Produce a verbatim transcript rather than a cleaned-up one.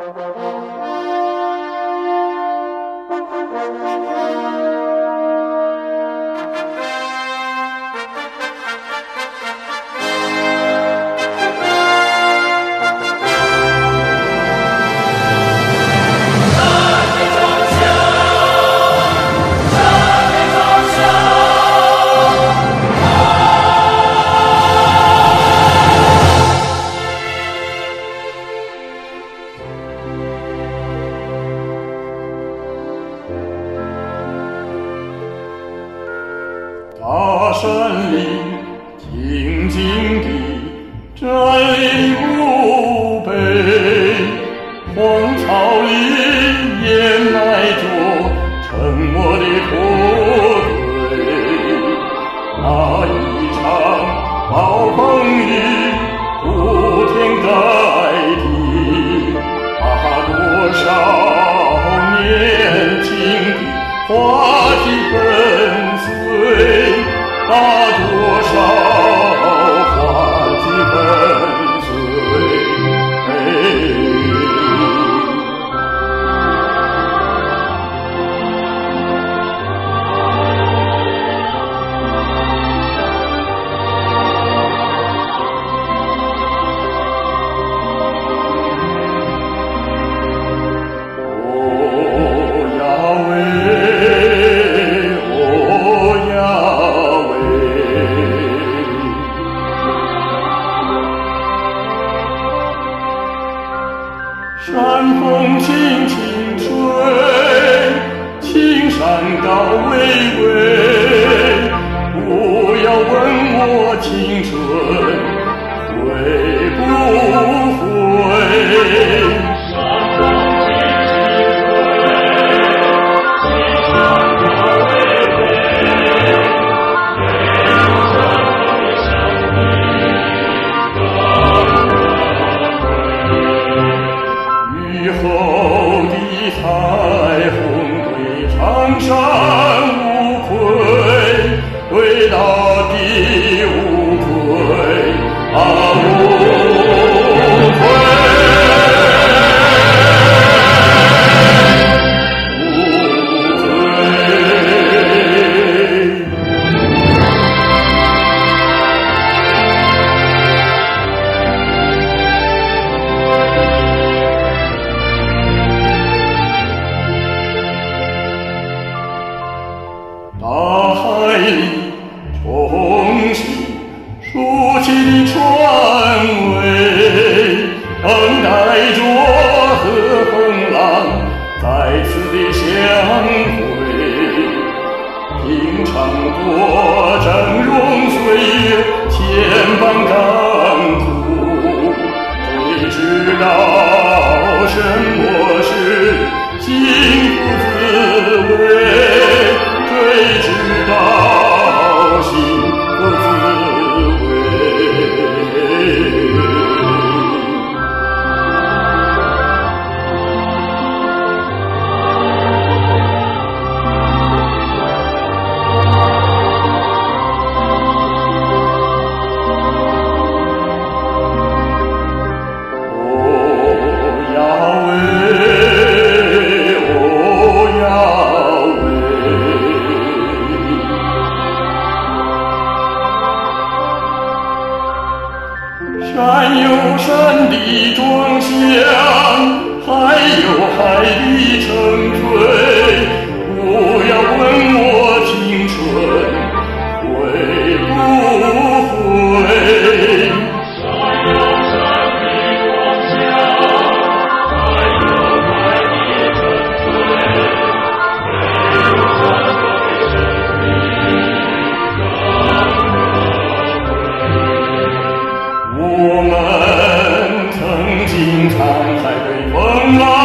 大山里静静地站立无备，荒草里掩埋着沉默的驼队。那一场暴风雨铺天盖地，把多少年轻的话题粉碎，把多少话题粉碎。山风轻轻吹，青山高巍巍。不要问我青春会不会。山风轻轻吹，青山高巍巍。没有山会像你高贵。雨后的彩虹对长山无愧，对大地无愧啊无愧。大海里重新竖起的船桅，等待着和风浪再次的相会。品尝过峥嵘岁月千般甘苦，谁知道什么是幸福滋味？谁知道幸福滋味？哦亚威，哦亚威。山有山的庄稼，海有海的沉醉。不要问我青春会不会。山有山的庄稼，海有海的沉醉。没有山会生命更可贵。我们曾经沧海对风浪。